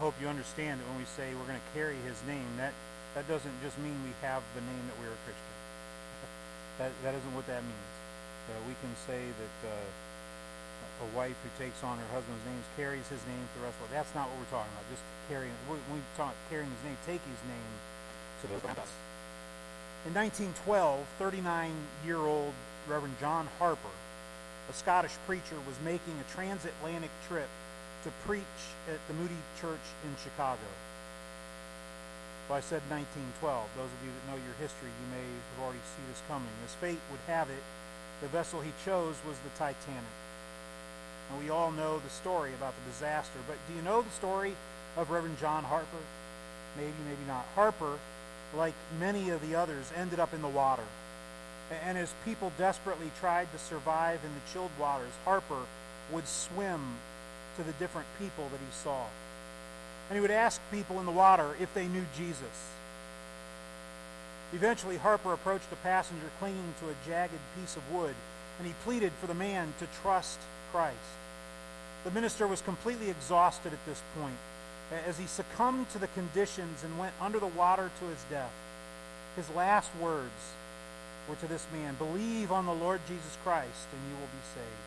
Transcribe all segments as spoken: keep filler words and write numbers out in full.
hope you understand that when we say we're going to carry his name, that, that doesn't just mean we have the name that we're a Christian. that, that isn't what that means. Uh, we can say that uh, a wife who takes on her husband's name carries his name for the rest of it. That's not what we're talking about. Just carrying, when we talk carrying his name, take his name to those around us. In nineteen twelve, thirty-nine-year-old Reverend John Harper, a Scottish preacher, was making a transatlantic trip to preach at the Moody Church in Chicago. Well, I said nineteen twelve. Those of you that know your history, you may have already seen this coming. As fate would have it, the vessel he chose was the Titanic. And we all know the story about the disaster. But do you know the story of Reverend John Harper? Maybe, maybe not. Harper, like many of the others, ended up in the water. And as people desperately tried to survive in the chilled waters, Harper would swim to the different people that he saw. And he would ask people in the water if they knew Jesus. Eventually, Harper approached a passenger clinging to a jagged piece of wood, and he pleaded for the man to trust Christ. The minister was completely exhausted at this point, as he succumbed to the conditions and went under the water to his death. His last words were to this man, "Believe on the Lord Jesus Christ, and you will be saved."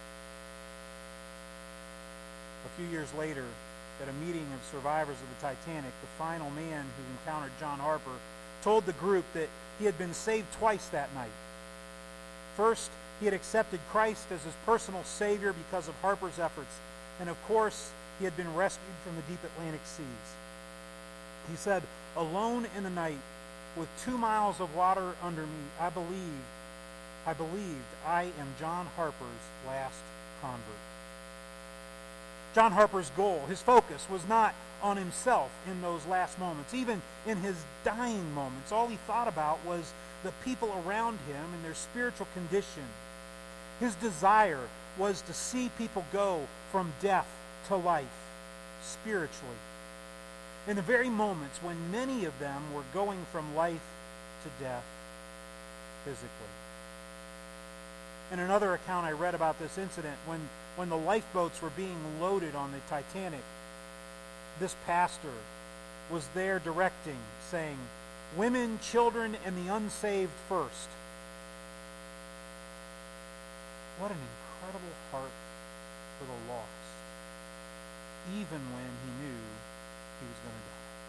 A few years later, at a meeting of survivors of the Titanic, the final man who encountered John Harper told the group that he had been saved twice that night. First, he had accepted Christ as his personal Savior because of Harper's efforts, and of course, he had been rescued from the deep Atlantic seas. He said, "Alone in the night, with two miles of water under me, I believed, I believed I am John Harper's last convert." John Harper's goal, his focus, was not on himself in those last moments. Even in his dying moments, all he thought about was the people around him and their spiritual condition. His desire was to see people go from death to life spiritually. In the very moments when many of them were going from life to death physically. In another account I read about this incident, when, when the lifeboats were being loaded on the Titanic, this pastor was there directing, saying, "Women, children, and the unsaved first." What an incredible heart for the lost, even when he knew he was going to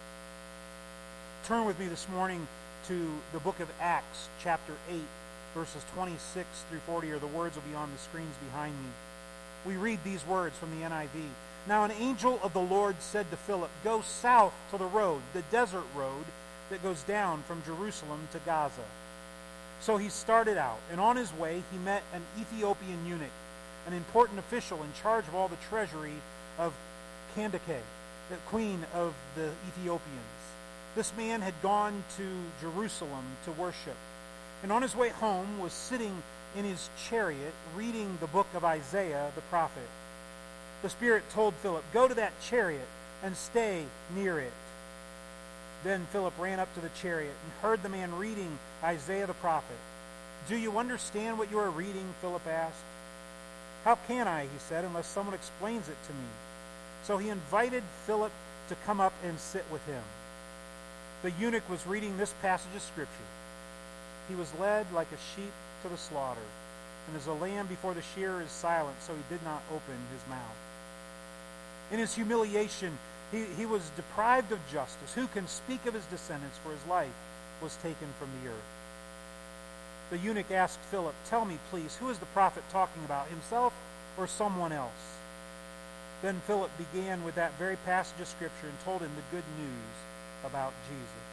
die. Turn with me this morning to the book of Acts, chapter eight, verses twenty-six through forty, or the words will be on the screens behind me. We read these words from the N I V. "Now an angel of the Lord said to Philip, 'Go south to the road, the desert road that goes down from Jerusalem to Gaza.' So he started out, and on his way he met an Ethiopian eunuch, an important official in charge of all the treasury of Candace, the queen of the Ethiopians. This man had gone to Jerusalem to worship, and on his way home was sitting in his chariot reading the book of Isaiah the prophet. The Spirit told Philip, 'Go to that chariot and stay near it.' Then Philip ran up to the chariot and heard the man reading Isaiah the prophet. 'Do you understand what you are reading?' Philip asked. 'How can I,' he said, 'unless someone explains it to me?' So he invited Philip to come up and sit with him. The eunuch was reading this passage of Scripture. He was led like a sheep to the slaughter, and as a lamb before the shearer is silent, so he did not open his mouth. In his humiliation, he, he was deprived of justice. Who can speak of his descendants, for his life was taken from the earth?' The eunuch asked Philip, 'Tell me, please, who is the prophet talking about, himself or someone else?' Then Philip began with that very passage of Scripture and told him the good news about Jesus.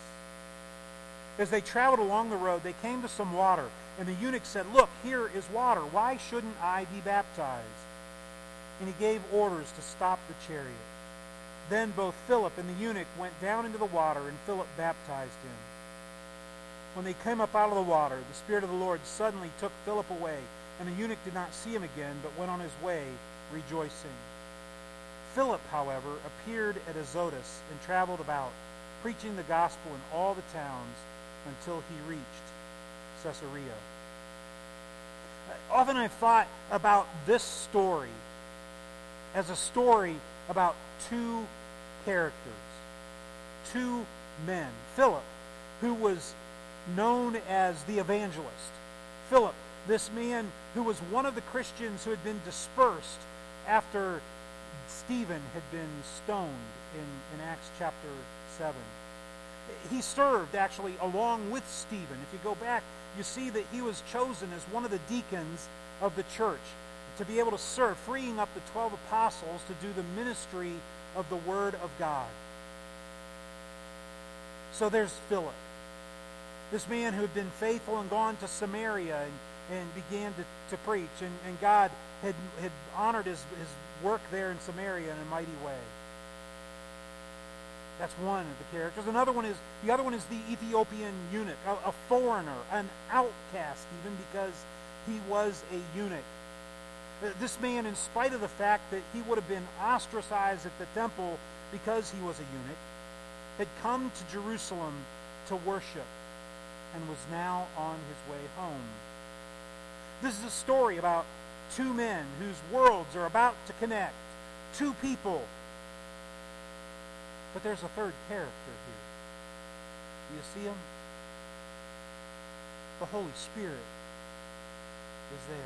As they traveled along the road, they came to some water, and the eunuch said, 'Look, here is water. Why shouldn't I be baptized?' And he gave orders to stop the chariot. Then both Philip and the eunuch went down into the water, and Philip baptized him. When they came up out of the water, the Spirit of the Lord suddenly took Philip away, and the eunuch did not see him again, but went on his way rejoicing. Philip, however, appeared at Azotus and traveled about, preaching the gospel in all the towns until he reached Caesarea." Often I've thought about this story as a story about two characters. two men. Philip, who was known as the evangelist. Philip, this man who was one of the Christians who had been dispersed after Stephen had been stoned in, in Acts chapter seven. He served actually along with Stephen. If you go back, you see that he was chosen as one of the deacons of the church to be able to serve, freeing up the twelve apostles to do the ministry of the Word of God. So there's Philip, this man who had been faithful and gone to Samaria and, and began to, to preach, and, and God had, had honored his, his work there in Samaria in a mighty way. That's one of the characters. Another one is, the other one is the Ethiopian eunuch, a, a foreigner, an outcast even, because he was a eunuch. This man, in spite of the fact that he would have been ostracized at the temple because he was a eunuch, had come to Jerusalem to worship and was now on his way home. This is a story about two men whose worlds are about to connect. Two people. But there's a third character here. Do you see him? The Holy Spirit is there.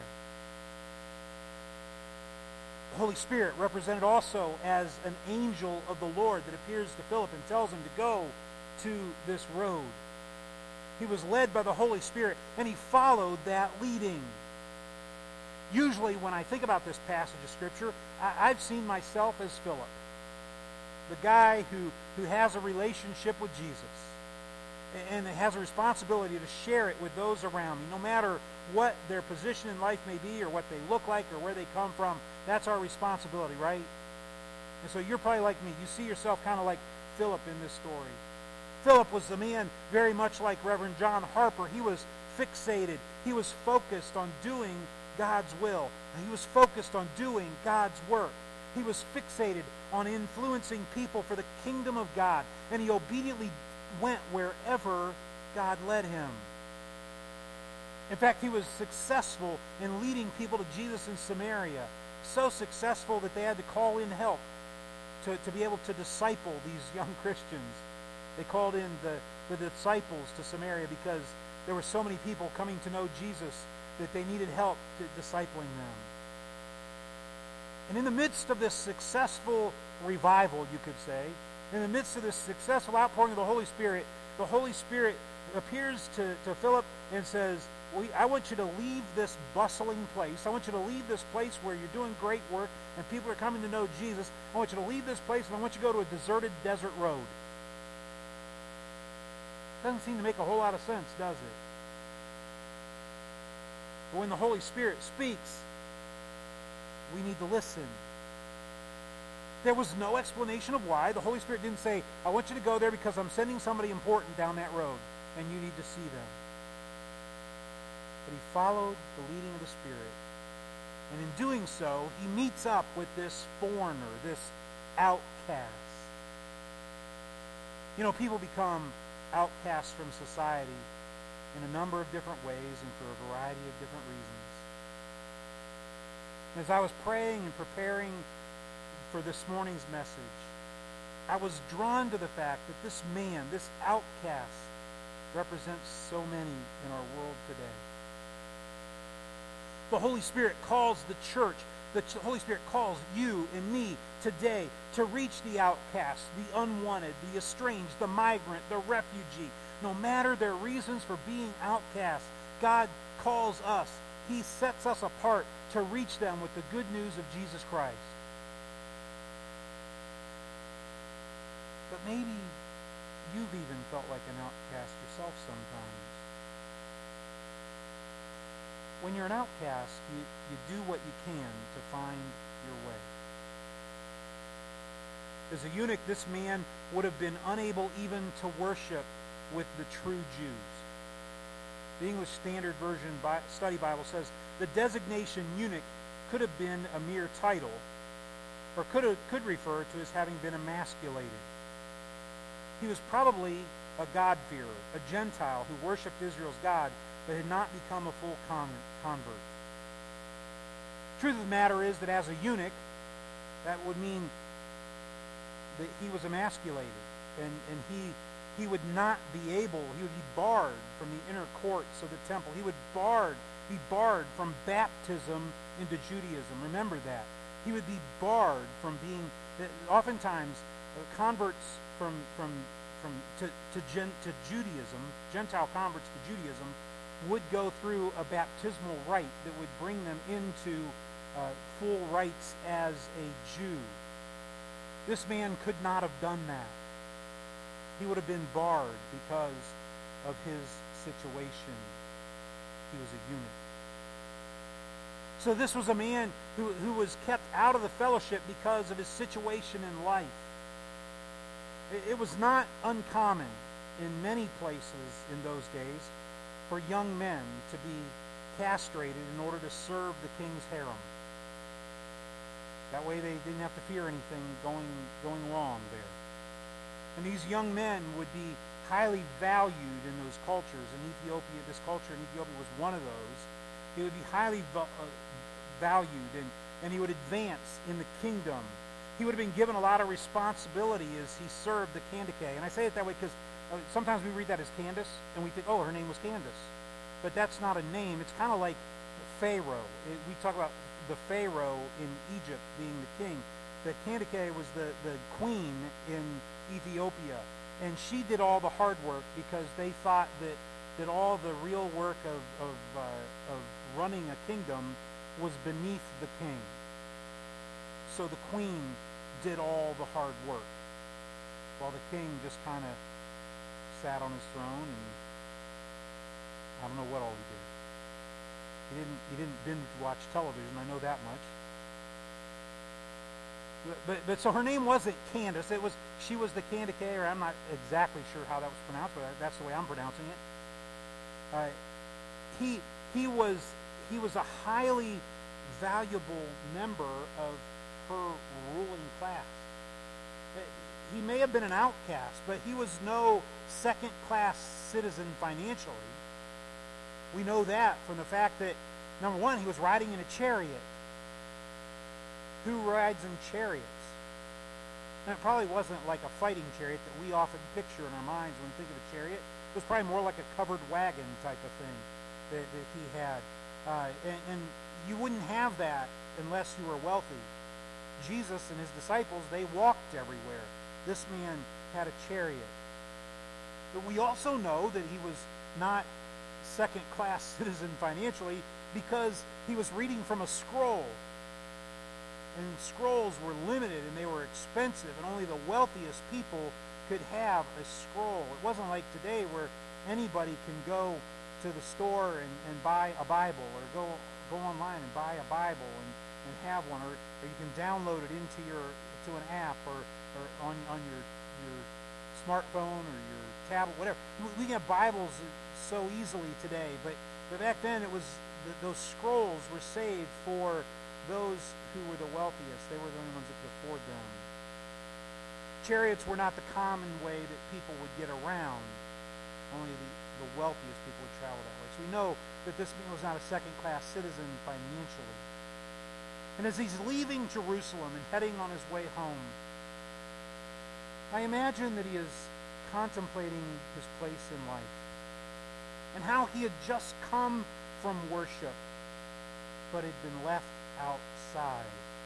The Holy Spirit, represented also as an angel of the Lord that appears to Philip and tells him to go to this road. He was led by the Holy Spirit, and he followed that leading. Usually when I think about this passage of Scripture, I, I've seen myself as Philip, the guy who, who has a relationship with Jesus and has a responsibility to share it with those around me, no matter what their position in life may be or what they look like or where they come from. That's our responsibility, right? And so you're probably like me. You see yourself kind of like Philip in this story. Philip was the man very much like Reverend John Harper. He was fixated. He was focused on doing God's will. He was focused on doing God's work. He was fixated on influencing people for the kingdom of God. And he obediently went wherever God led him. In fact, he was successful in leading people to Jesus in Samaria. So successful that they had to call in help to, to be able to disciple these young Christians. They called in the, the disciples to Samaria because there were so many people coming to know Jesus that they needed help to discipling them. And in the midst of this successful revival, you could say, in the midst of this successful outpouring of the Holy Spirit, the Holy Spirit appears to, to Philip and says, we, I want you to leave this bustling place. I want you to leave this place where you're doing great work and people are coming to know Jesus. I want you to leave this place and I want you to go to a deserted desert road. Doesn't seem to make a whole lot of sense, does it? But when the Holy Spirit speaks, we need to listen. There was no explanation of why. The Holy Spirit didn't say, I want you to go there because I'm sending somebody important down that road and you need to see them. But he followed the leading of the Spirit. And in doing so, he meets up with this foreigner, this outcast. You know, people become outcasts from society in a number of different ways and for a variety of different reasons. As I was praying and preparing for this morning's message, I was drawn to the fact that this man, this outcast, represents so many in our world today. The Holy Spirit calls the church, the Holy Spirit calls you and me today to reach the outcast, the unwanted, the estranged, the migrant, the refugee. No matter their reasons for being outcast, God calls us. He sets us apart to reach them with the good news of Jesus Christ. But maybe you've even felt like an outcast yourself sometimes. When you're an outcast, you, you do what you can to find your way. As a eunuch, this man would have been unable even to worship with the true Jews. The English Standard Version Study Bible says the designation eunuch could have been a mere title, or could have, could refer to as having been emasculated. He was probably a God-fearer, a Gentile who worshipped Israel's God, but had not become a full convert. Truth of the matter is that as a eunuch, that would mean that he was emasculated. And, and he, he would not be able, he would be barred from the inner courts of the temple. He would barred, be barred from baptism into Judaism. Remember that. He would be barred from being, oftentimes, uh, converts from, from, from to, to, gen, to Judaism, Gentile converts to Judaism, would go through a baptismal rite that would bring them into uh, full rights as a Jew. This man could not have done that. He would have been barred because of his situation. He was a eunuch. So this was a man who, who was kept out of the fellowship because of his situation in life. It, it was not uncommon in many places in those days for young men to be castrated in order to serve the king's harem. That way they didn't have to fear anything going, going wrong there. And these young men would be highly valued in those cultures. In Ethiopia, this culture in Ethiopia was one of those. He would be highly uh, valued, and, and he would advance in the kingdom. He would have been given a lot of responsibility as he served the Kandake. And I say it that way because uh, sometimes we read that as Candace, and we think, oh, her name was Candace. But that's not a name. It's kind of like Pharaoh. It, we talk about the Pharaoh in Egypt being the king. The Kandake was the, the queen in Ethiopia. And she did all the hard work because they thought that, that all the real work of, of, uh, of running a kingdom was beneath the king. So the queen did all the hard work, while the king just kind of sat on his throne, and I don't know what all he did. He didn't, he didn't binge watch television, I know that much. But, but, but so her name wasn't Candace. It was, she was the Kandake, or I'm not exactly sure how that was pronounced, but that's the way I'm pronouncing it. Uh, he, he, was, he was a highly valuable member of her ruling class. He may have been an outcast, but he was no second-class citizen financially. We know that from the fact that, number one, he was riding in a chariot. Who rides in chariots? And it probably wasn't like a fighting chariot that we often picture in our minds when we think of a chariot. It was probably more like a covered wagon type of thing that, that he had. Uh, and, and you wouldn't have that unless you were wealthy. Jesus and his disciples, they walked everywhere. This man had a chariot. But we also know that he was not second-class citizen financially because he was reading from a scroll. And scrolls were limited and they were expensive, and only the wealthiest people could have a scroll. It wasn't like today where anybody can go to the store and, and buy a Bible, or go go online and buy a Bible and, and have one, or, or you can download it into your to an app, or, or on on your your smartphone or your tablet, whatever. We can have Bibles so easily today, but, but back then it was the, those scrolls were saved for those who were the wealthiest. They were the only ones that could afford them. Chariots were not the common way that people would get around. Only the, the wealthiest people would travel that way. So we know that this man was not a second-class citizen financially. And as he's leaving Jerusalem and heading on his way home, I imagine that he is contemplating his place in life and how he had just come from worship but had been left outside.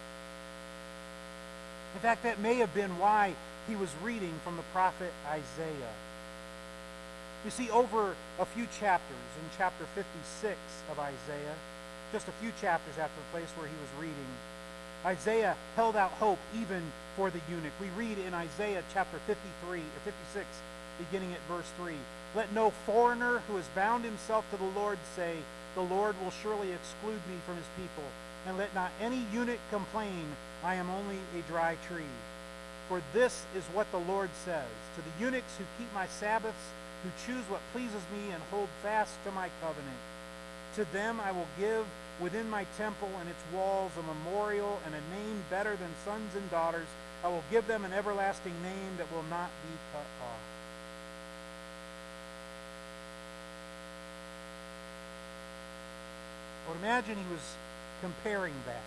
In fact, that may have been why he was reading from the prophet Isaiah. You see, over a few chapters, in chapter fifty-six of Isaiah, just a few chapters after the place where he was reading, Isaiah held out hope even for the eunuch. We read in Isaiah chapter fifty-three, or fifty-six, beginning at verse three, "Let no foreigner who has bound himself to the Lord say, 'The Lord will surely exclude me from his people.' And let not any eunuch complain, 'I am only a dry tree.' For this is what the Lord says, to the eunuchs who keep my Sabbaths, who choose what pleases me and hold fast to my covenant. To them I will give within my temple and its walls a memorial and a name better than sons and daughters. I will give them an everlasting name that will not be cut off." I would imagine he was comparing that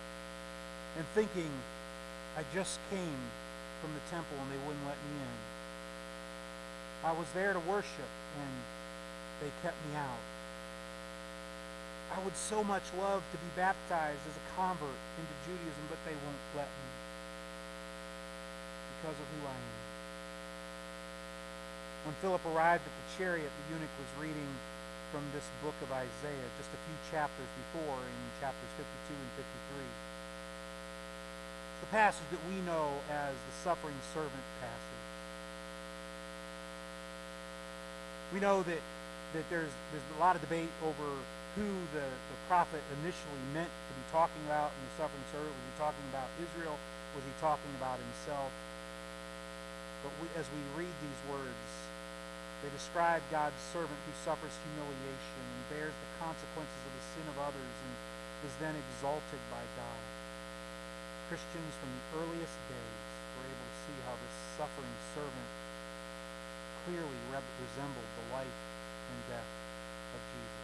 and thinking, I just came from the temple and they wouldn't let me in. I was there to worship, and they kept me out. I would so much love to be baptized as a convert into Judaism, but they won't let me because of who I am. When Philip arrived at the chariot, the eunuch was reading from this book of Isaiah just a few chapters before, in chapters fifty-two and fifty-three. It's the passage that we know as the suffering servant passage. We know that, that there's, there's a lot of debate over who the, the prophet initially meant to be talking about in the suffering servant. Was he talking about Israel? Was he talking about himself? But we, as we read these words, they describe God's servant who suffers humiliation and bears the consequences of the sin of others and is then exalted by God. Christians from the earliest days were able to see how this suffering servant clearly re- resembled the life and death of Jesus.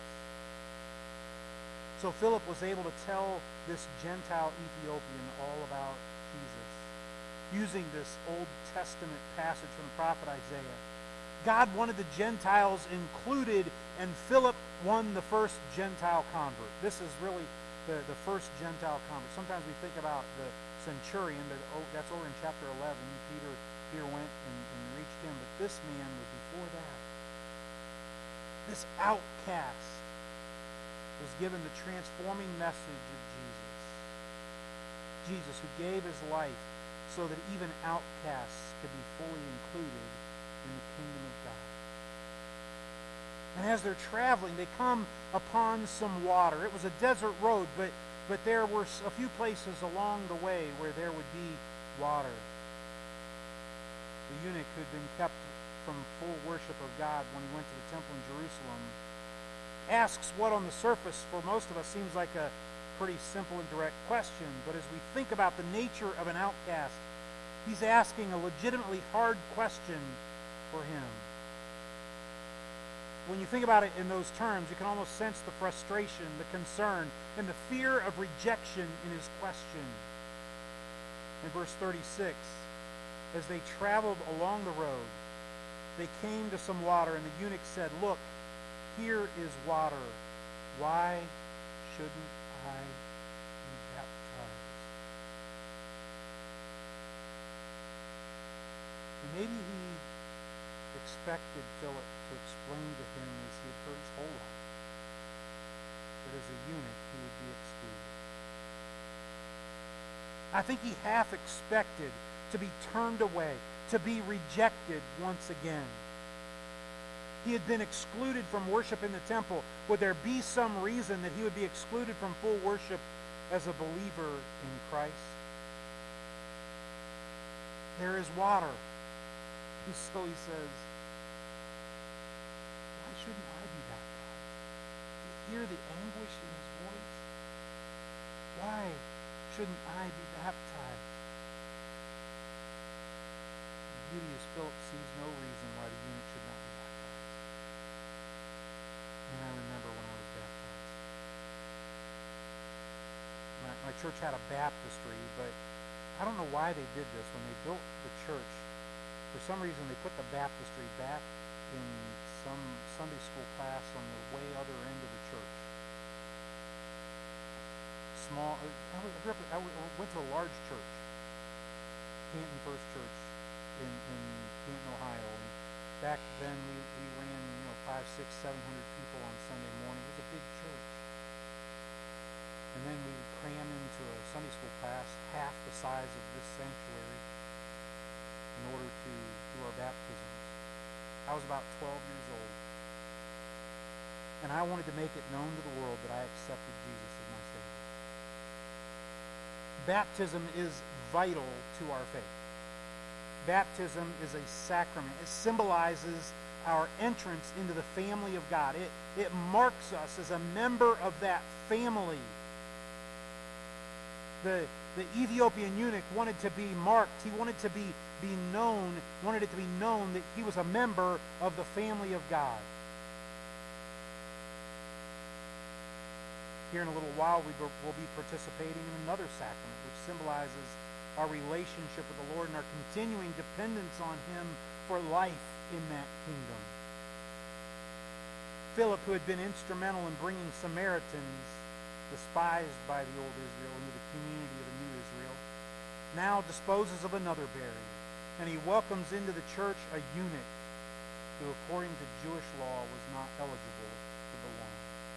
So Philip was able to tell this Gentile Ethiopian all about Jesus, using this Old Testament passage from the prophet Isaiah. God wanted the Gentiles included, and Philip won the first Gentile convert. This is really the, the first Gentile convert. Sometimes we think about the centurion, that, oh, that's over in chapter eleven. Peter, Peter went and, and reached him, but this man was before that. This outcast was given the transforming message of Jesus. Jesus, who gave his life so that even outcasts could be fully included in the kingdom of God. And as they're traveling, they come upon some water. It was a desert road, but, but there were a few places along the way where there would be water. The eunuch who had been kept from full worship of God when he went to the temple in Jerusalem asks what on the surface for most of us seems like a pretty simple and direct question, but as we think about the nature of an outcast, he's asking a legitimately hard question for him. When you think about it in those terms, you can almost sense the frustration, the concern, and the fear of rejection in his question. In verse thirty-six, as they traveled along the road, they came to some water, and the eunuch said, "Look, here is water. Why shouldn't I be baptized?" And maybe he expected Philip to explain to him, as he had heard his whole life, that as a eunuch he would be excluded. I think he half expected to be turned away, to be rejected once again. He had been excluded from worship in the temple. Would there be some reason that he would be excluded from full worship as a believer in Christ? There is water. And so he says, why shouldn't I be baptized? Do you hear the anguish in his voice? Why shouldn't I be baptized? The beauty is Philip sees no reason why the eunuch should not be baptized. And I remember when I was baptized. My, my church had a baptistry, but I don't know why they did this. When they built the church, for some reason they put the baptistry back in some Sunday school class on the way other end of the church. Small, I, grew up, I went to a large church, Canton First Church in, in Canton, Ohio. And back then we, we ran, you know, five, six, seven hundred people on Sunday morning. It was a big church. And then we would cram into a Sunday school class half the size of this sanctuary in order to do our baptisms. I was about twelve years old. And I wanted to make it known to the world that I accepted Jesus as my Savior. Baptism is vital to our faith. Baptism is a sacrament. It symbolizes our entrance into the family of God. It, it marks us as a member of that family. The, the Ethiopian eunuch wanted to be marked. He wanted to be, be known, wanted it to be known that he was a member of the family of God. Here in a little while, we will be participating in another sacrament, which symbolizes our relationship with the Lord and our continuing dependence on Him for life in that kingdom. Philip, who had been instrumental in bringing Samaritans, despised by the old Israel, into the community of the new Israel, now disposes of another barrier, and he welcomes into the church a eunuch who, according to Jewish law, was not eligible to belong.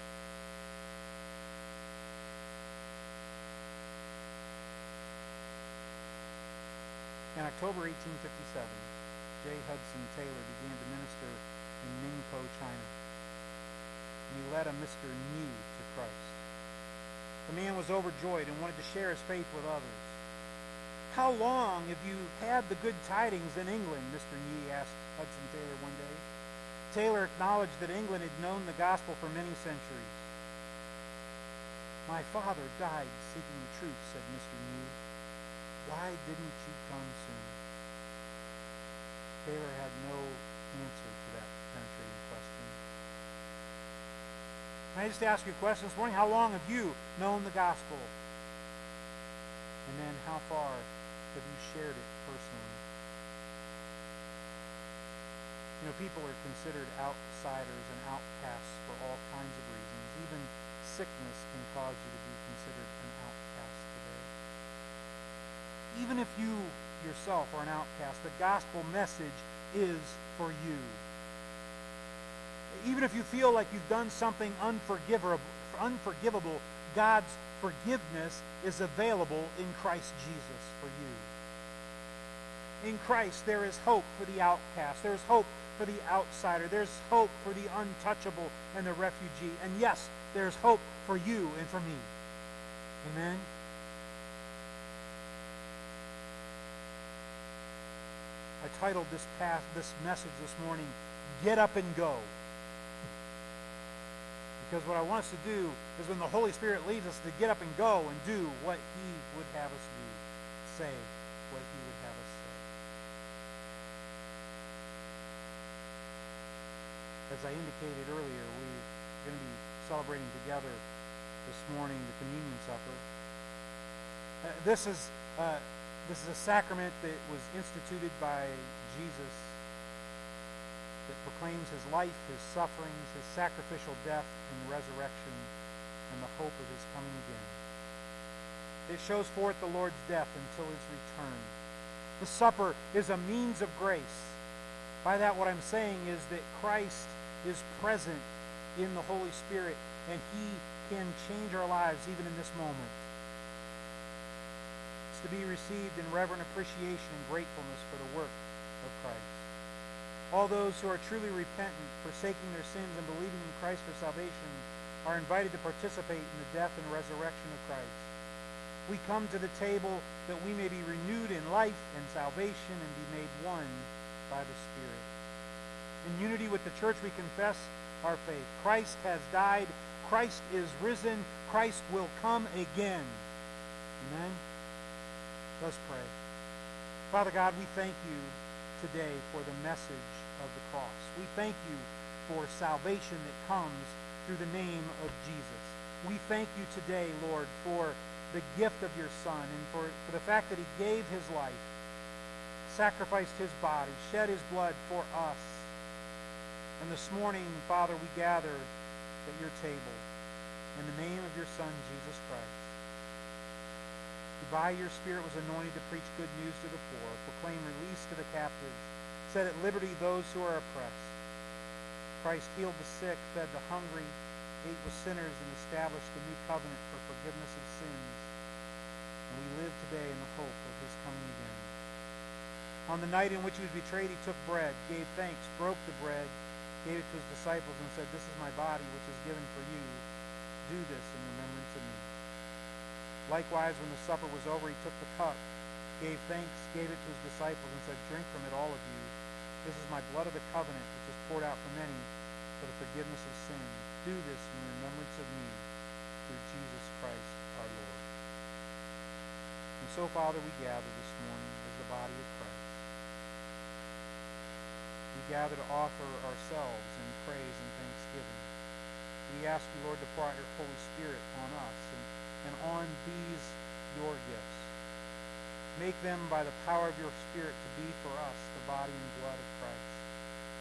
In October eighteen fifty-seven, J. Hudson Taylor began to minister in Ningpo, China, and he led a Mister Ni to Christ. The man was overjoyed and wanted to share his faith with others. "How long have you had the good tidings in England?" Mister Ni asked Hudson Taylor one day. Taylor acknowledged that England had known the gospel for many centuries. "My father died seeking the truth," said Mister Ni. "Why didn't you come soon?" Taylor had no answer to that penetrating question. Can I just ask you a question this morning? How long have you known the gospel? And then how far have you shared it personally? You know, people are considered outsiders and outcasts for all kinds of reasons. Even sickness can cause you to be considered an outcast today. Even if you yourself are an outcast, the gospel message is for you. Even if you feel like you've done something unforgivable, unforgivable, God's forgiveness is available in Christ Jesus for you. In Christ, there is hope for the outcast. There is hope for the outsider. There's hope for the untouchable and the refugee. And yes, there's hope for you and for me. Amen? I titled this path, this message this morning, "Get Up and Go." Because what I want us to do is, when the Holy Spirit leads us, to get up and go and do what He would have us do. Say what He would have us say. As I indicated earlier, we're going to be celebrating together this morning the communion supper. Uh, this is uh, this is a sacrament that was instituted by Jesus, that proclaims His life, His sufferings, His sacrificial death and resurrection, and the hope of His coming again. It shows forth the Lord's death until His return. The supper is a means of grace. By that, what I'm saying is that Christ is present in the Holy Spirit, and He can change our lives even in this moment. It's to be received in reverent appreciation and gratefulness for the work of Christ. All those who are truly repentant, forsaking their sins and believing in Christ for salvation, are invited to participate in the death and resurrection of Christ. We come to the table that we may be renewed in life and salvation and be made one by the Spirit. In unity with the church, we confess our faith. Christ has died. Christ is risen. Christ will come again. Amen? Let's pray. Father God, we thank you today for the message of the cross. We thank you for salvation that comes through the name of Jesus. We thank you today, Lord, for the gift of your Son and for, for the fact that He gave His life, sacrificed His body, shed His blood for us. And this morning, Father, we gather at your table in the name of your Son, Jesus Christ, who by your Spirit was anointed to preach good news to the poor, proclaim release to the captives, set at liberty those who are oppressed. Christ healed the sick, fed the hungry, ate with sinners, and established a new covenant for forgiveness of sins. And we live today in the hope of His coming again. On the night in which He was betrayed, He took bread, gave thanks, broke the bread, gave it to His disciples, and said, "This is my body, which is given for you. Do this in remembrance of me." Likewise, when the supper was over, He took the cup, gave thanks, gave it to His disciples, and said, "Drink from it, all of you. This is my blood of the covenant, which is poured out for many for the forgiveness of sins. Do this in remembrance of me, through Jesus Christ our Lord." And so, Father, we gather this morning as the body of Christ. We gather to offer ourselves in praise and thanksgiving. We ask you, Lord, to pour out your Holy Spirit on us and, and on these your gifts. Make them, by the power of your Spirit, to be for us the body and blood of Christ.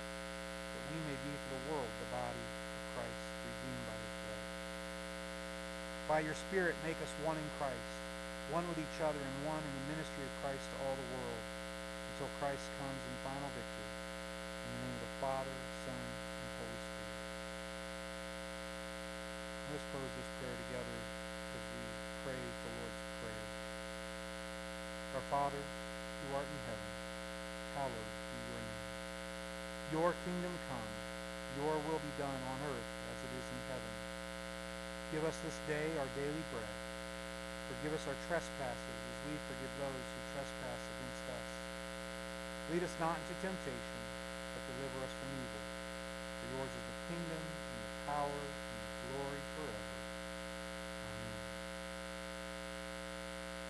we may be for the world the body of Christ, redeemed by his blood. By your Spirit, make us one in Christ, one with each other and one in the ministry of Christ to all the world, until Christ comes in final victory. In the name of the Father, Son, and Holy Spirit. Let us close this prayer together as we pray the Lord's Prayer. Our Father, who art in heaven, hallowed be your name. Your kingdom come, your will be done on earth as it is in heaven. Give us this day our daily bread. Forgive us our trespasses as we forgive those who trespass against us. Lead us not into temptation, but deliver us from evil. For yours is the kingdom,